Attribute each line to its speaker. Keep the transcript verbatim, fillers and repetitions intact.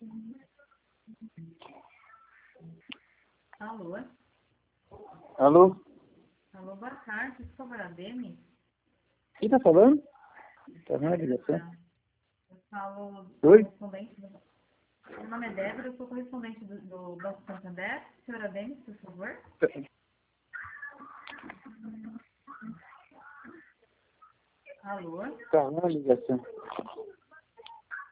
Speaker 1: Alô?
Speaker 2: Alô?
Speaker 1: Alô, boa tarde. Por favor, a Demi?
Speaker 2: Quem tá falando? Tá na ligação?
Speaker 1: Eu falo
Speaker 2: Oi?
Speaker 1: correspondente do... Meu nome é Débora, eu sou correspondente do, do Banco Santander. Senhora Demi, por favor. Alô?
Speaker 2: Tá na ligação.